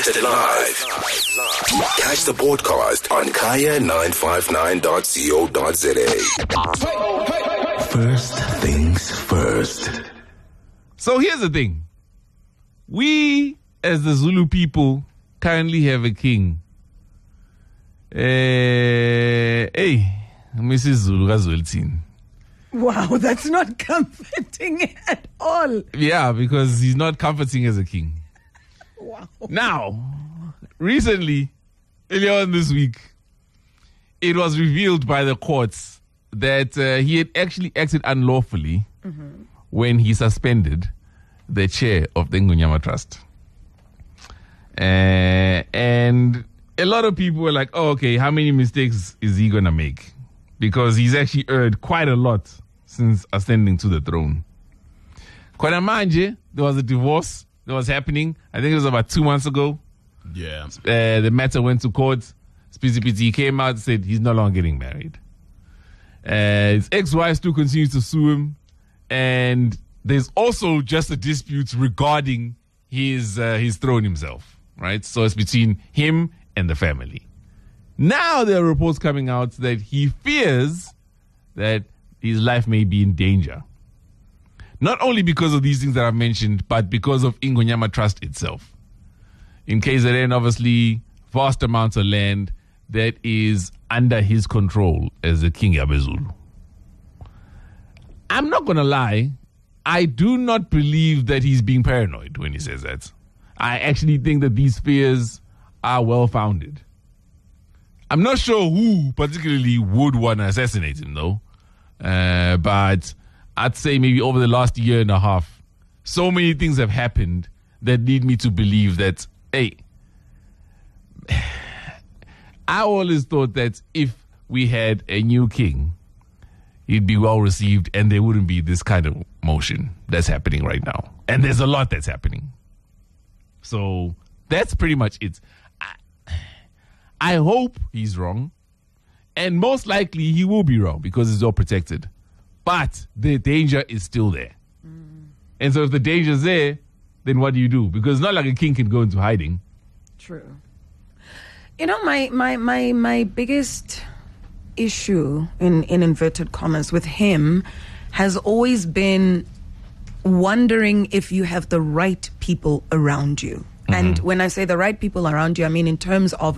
broadcasted live. Catch the podcast on kaya959.co.za. First things first. So here's the thing. We, as the Zulu people, currently have a king. Hey, Mrs. Zulu Gazweltin. Wow, that's not comforting at all. Yeah, because he's not comforting as a king. Wow. Now, recently, earlier on this week, it was revealed by the courts that he had actually acted unlawfully when he suspended the chair of the Ngunyama Trust. And a lot of people were like, oh, okay, how many mistakes is he going to make? Because he's actually erred quite a lot since ascending to the throne. Kwanamanje, there was a divorce that was happening. I think it was about 2 months ago. Yeah. The matter went to court. Spizipiti came out and said he's no longer getting married. His ex-wife still continues to sue him. And there's also just a dispute regarding his throne himself, right? So it's between him and the family. Now there are reports coming out that he fears that his life may be in danger. Not only because of these things that I've mentioned, but because of Ingonyama Trust itself. In KZN, obviously, vast amounts of land that is under his control as the King Yabezulu. I'm not going to lie. I do not believe that he's being paranoid when he says that. I actually think that these fears are well-founded. I'm not sure who particularly would want to assassinate him, though. But I'd say maybe over the last year and a half, so many things have happened that lead me to believe that, hey, I always thought that if we had a new king, he'd be well received and there wouldn't be this kind of motion that's happening right now. And there's a lot that's happening. So that's pretty much it. I hope he's wrong. And most likely he will be wrong because it's all protected. But the danger is still there. And so if the danger's there, then what do you do? Because it's not like a king can go into hiding. True. You know, my biggest issue in inverted commas with him has always been wondering if you have the right people around you. And when I say the right people around you, I mean in terms of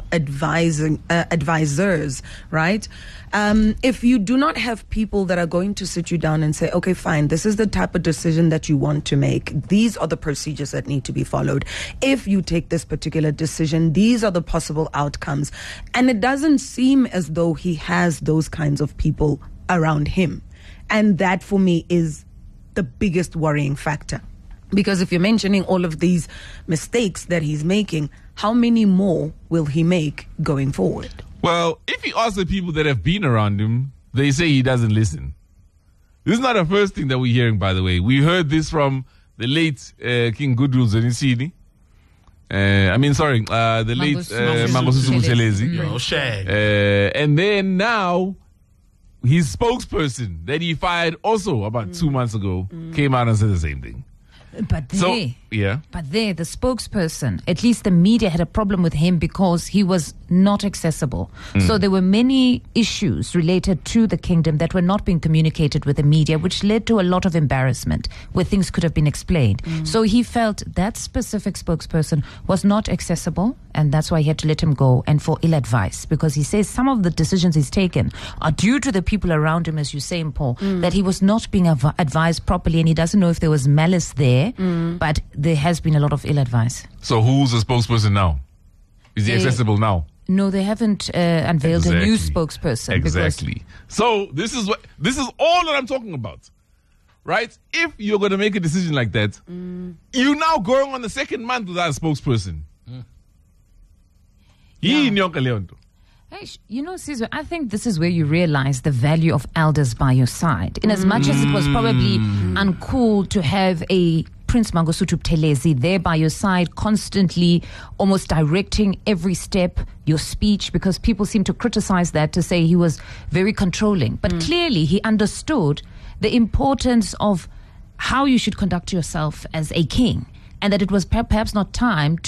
advisors, right? If you do not have people that are going to sit you down and say, okay, fine, this is the type of decision that you want to make. These are the procedures that need to be followed. If you take this particular decision, these are the possible outcomes. And it doesn't seem as though he has those kinds of people around him. And that for me is the biggest worrying factor. Because if you're mentioning all of these mistakes that he's making, how many more will he make going forward? Well, if you ask the people that have been around him, they say he doesn't listen. This is not the first thing that we're hearing, by the way. We heard this from the late King Goodwill Zenisini. The late Mangosuthu Buthelezi. And then now, his spokesperson that he fired also about 2 months ago came out and said the same thing. But the spokesperson, at least the media had a problem with him because he was not accessible. So there were many issues related to the kingdom that were not being communicated with the media, which led to a lot of embarrassment where things could have been explained. So he felt that specific spokesperson was not accessible, and that's why he had to let him go, and for ill advice, because he says some of the decisions he's taken are due to the people around him, as you say, Paul, that he was not being advised properly, and he doesn't know if there was malice there, but there has been a lot of ill advice. So who's the spokesperson now? Is he accessible now? No, they haven't unveiled a new spokesperson. Exactly. So this is all that I'm talking about, right? If you're going to make a decision like that, you're now going on the second month without a spokesperson. Hey, you know, Sizwe, I think this is where you realize the value of elders by your side. In as much as it was probably uncool to have a Prince Mangosuthu Buthelezi there by your side, constantly almost directing every step, your speech, because people seem to criticize that, to say he was very controlling. But clearly he understood the importance of how you should conduct yourself as a king, and that it was perhaps not time to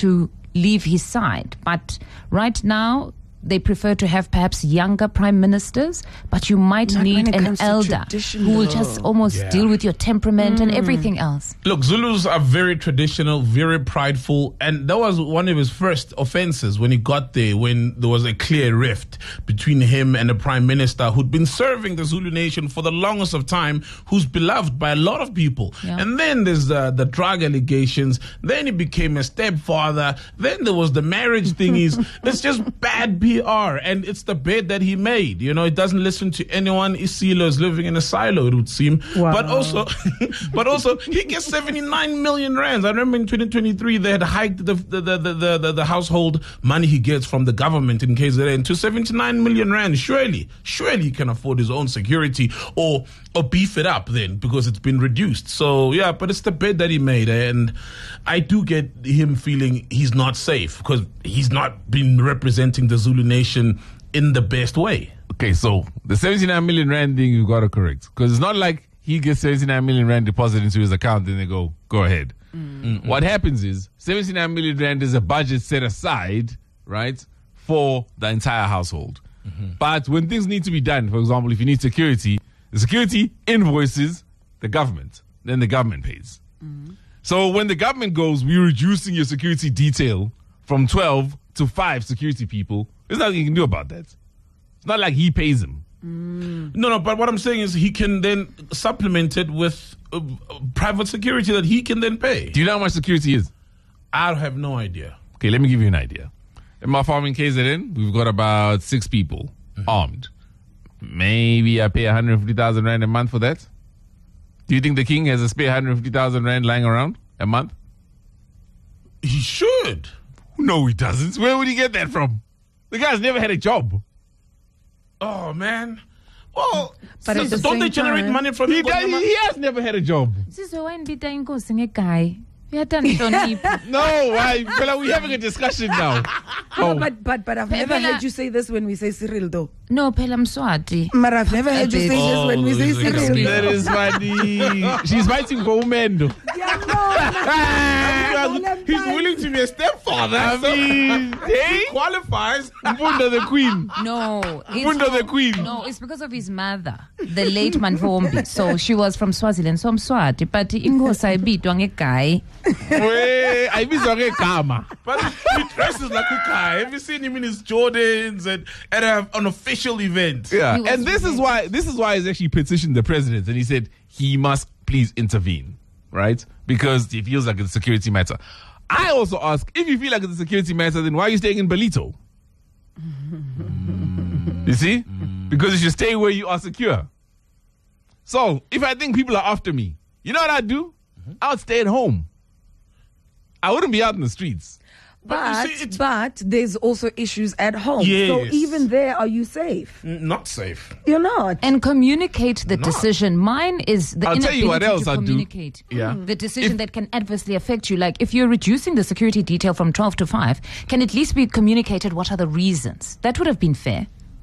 leave his side. But right now, they prefer to have perhaps younger prime ministers, but you might Not when need it an comes to elder tradition, who will though. just almost deal with your temperament and everything else. Look, Zulus are very traditional, very prideful, and that was one of his first offenses when he got there, when there was a clear rift between him and the prime minister who'd been serving the Zulu nation for the longest of time, who's beloved by a lot of people. Yeah. And then there's the drug allegations, then he became a stepfather, then there was the marriage thingies. It's just bad PR, and it's the bed that he made. You know, he doesn't listen to anyone. Isilo is living in a silo, it would seem. Wow. But also, he gets 79 million rands. I remember in 2023 they had hiked the household money he gets from the government in KZN to 79 million rand. Surely he can afford his own security or beef it up then, because it's been reduced. So yeah, but it's the bed that he made, and I do get him feeling he's not safe because he's not been representing the Zulu nation in the best way. Okay, so the 79 million rand thing you got to correct, because it's not like he gets 79 million rand deposited into his account and they go ahead. What happens is 79 million rand is a budget set aside, right, for the entire household. But when things need to be done, for example, if you need security, the security invoices the government, then the government pays. So when the government goes, we're reducing your security detail from 12 to 5 security people, there's nothing you can do about that. It's not like he pays them. No, but what I'm saying is he can then supplement it with private security that he can then pay. Do you know how much security is? I have no idea. Okay, let me give you an idea. In my farm in KZN, we've got about 6 people armed. Maybe I pay 150,000 rand a month for that. Do you think the king has a spare 150,000 rand lying around a month? He should. No, he doesn't. Where would he get that from? The guy's never had a job. Oh, man. Well, But at the don't they same generate time, money from He Ghana? has never had a job. No, why? Well, we're having a discussion now. No, but I've never heard you say this when we say Cyril, though. No, Phela Mswati. But I've never heard you say this when we say this is Cyril. That is funny. She's fighting for women, though. He's willing to be a stepfather. I mean, hey? Qualifies. Mbunda the queen. No, Mbunda the queen. No, it's because of his mother, the late Manvombi. So she was from Swaziland, so I'm Swati. But Ingosa ibitwa ngegai. Wait, I miss a kama. But he dresses like a guy. Have you seen him in his Jordans and at an official event? Yeah, He was and this is why he's actually petitioned the president, and he said he must please intervene, right? Because he feels like it's a security matter. I also ask, if you feel like it's a security matter, then why are you staying in Belito? You see? Because you should stay where you are secure. So, if I think people are after me, you know what I'd do? I would stay at home. I wouldn't be out in the streets. But you see, it's- But there's also issues at home. Yes. So even there, are you safe? Not safe. You're not. And communicate the decision. Mine is the I'll tell inability you what else to I'd do. communicate Yeah. the decision that can adversely affect you. Like if you're reducing the security detail from 12 to 5, can at least be communicated what are the reasons? That would have been fair.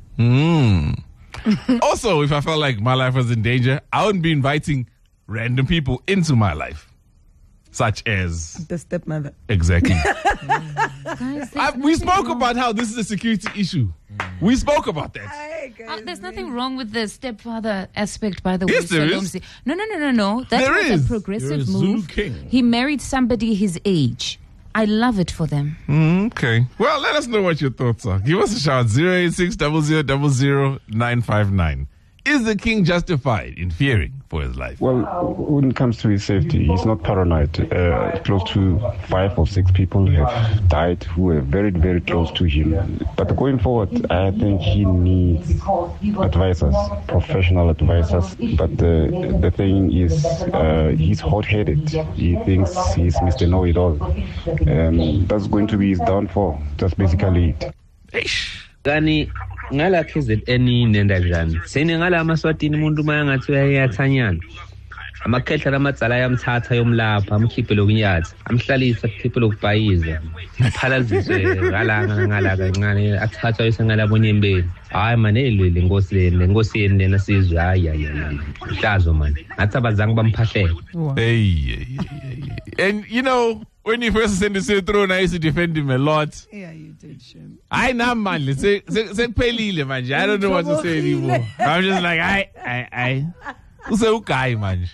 Also, if I felt like my life was in danger, I wouldn't be inviting random people into my life. Such as... The stepmother. Exactly. Guys, We spoke about how this is a security issue. We spoke about that. there's nothing wrong with the stepfather aspect, by the way. Yes, there is. Salomsi. No. That There was is. a progressive You're a Zulu move. king. He married somebody his age. I love it for them. Okay. Well, let us know what your thoughts are. Give us a shout. 086 0000 959. Is the king justified in fearing for his life? Well, when it comes to his safety, he's not paranoid. Close to 5 or 6 people have died who were very, very close to him. But going forward, I think he needs advisors, professional advisors. But the thing is, he's hot-headed. He thinks he's Mr. Know-it-all. That's going to be his downfall. That's basically it. Eish. Kani ngala KZN nenda njani seningala amaswatini umuntu mayangathi uyayathanyana amakhehla lamatsala yamthatha yomlapha amkhiphe lokunyatha amhlalisa khiphe lokubhayiza phalaziswe ngala kancane athathwa esengala bonyembeni hayi manje elwele lenkosi yeni lena sizwe hayi hlazo man ngathi abazange bamphahlele Hey. And, you know, When he first ascended to the throne, I used to defend him a lot. Yeah, you did, Shem. I know, man. I don't know what to say anymore. I'm just like, I. Who's a guy, man?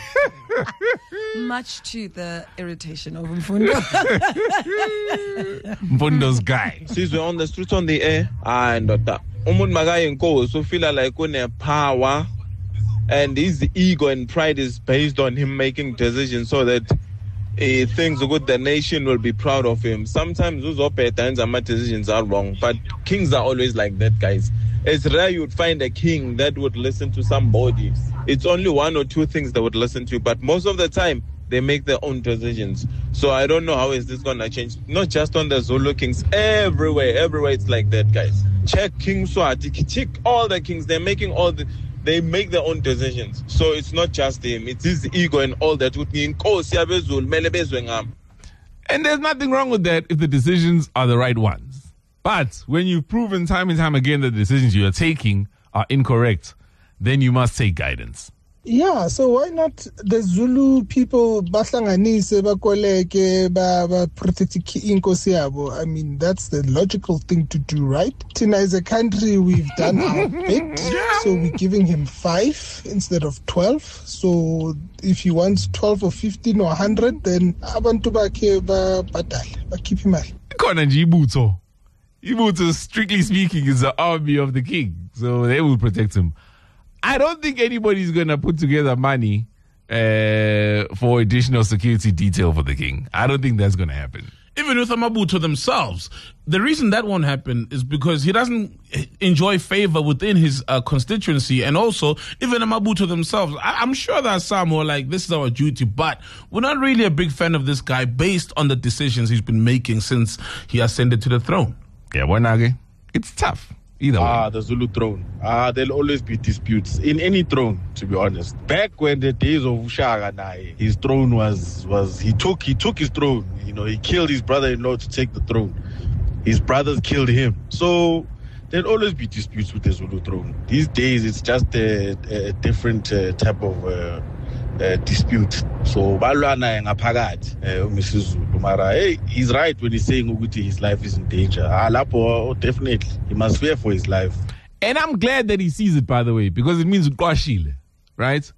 Much to the irritation of Mfundo. Mfundo's guy. Sizwe on the streets on the air. And umuntu makayenkosi so feel like une power, and his ego and pride is based on him making decisions so that he thinks the nation will be proud of him. Sometimes those opinions and my decisions are wrong, but kings are always like that, guys. It's rare you would find a king that would listen to somebody. It's only one or two things they would listen to, but most of the time they make their own decisions. So I don't know how is this going to change. Not just on the Zulu kings, everywhere it's like that, guys. Check King Swati, check all the kings. They make their own decisions. So it's not just him. It's his ego and all that. And there's nothing wrong with that if the decisions are the right ones. But when you've proven time and time again that the decisions you are taking are incorrect, then you must take guidance. Yeah, so why not the Zulu people bahlanganise bakoleke ba protect inkosi yabo? I mean, that's the logical thing to do, right? Tina, as a country, we've done our bit, so we're giving him 5 instead of 12. So if he wants 12 or 15 or 100, then abantu bakhe ba badale, ba keep him out. Ibutho, strictly speaking, is the army of the king, so they will protect him. I don't think anybody's going to put together money for additional security detail for the king. I don't think that's going to happen. Even with Amabutho themselves, the reason that won't happen is because he doesn't enjoy favor within his constituency. And also, even Amabutho themselves, I'm sure there are some who are like, this is our duty, but we're not really a big fan of this guy based on the decisions he's been making since he ascended to the throne. Yeah, Wanage, it's tough. Either way. The Zulu throne. There'll always be disputes in any throne, to be honest. Back when the days of Ushaka, his throne was he took his throne. You know, he killed his brother-in-law to take the throne. His brothers killed him. So there'll always be disputes with the Zulu throne. These days, it's just a different type of dispute. So balwana ngaphakathi uMr Zulu mara he's right when he's saying ukuthi his life is in danger. Lapho definitely he must fear for his life. And I'm glad that he sees it, by the way, because it means uqashile, right?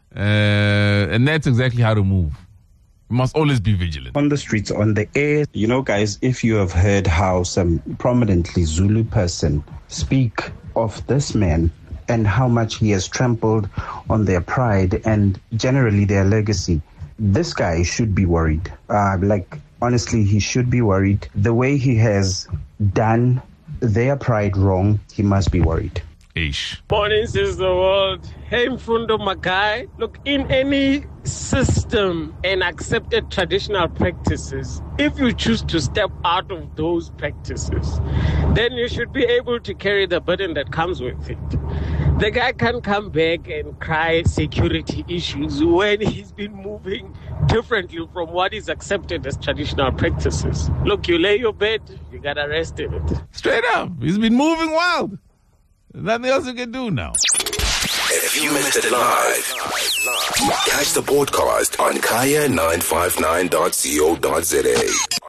And that's exactly how to move. You must always be vigilant. On the streets, on the air. You know, guys, if you have heard how some prominently Zulu person speak of this man and how much he has trampled on their pride and generally their legacy, this guy should be worried. Honestly, he should be worried. The way he has done their pride wrong, he must be worried. Ish. Morning, says the world. Hey, Mfundo Magai. Look, in any system and accepted traditional practices, if you choose to step out of those practices, then you should be able to carry the burden that comes with it. The guy can't come back and cry security issues when he's been moving differently from what is accepted as traditional practices. Look, you lay your bed, you gotta rest in it. Straight up, he's been moving wild. Nothing else you can do now. If you missed it live, catch the podcast on kaya959.co.za.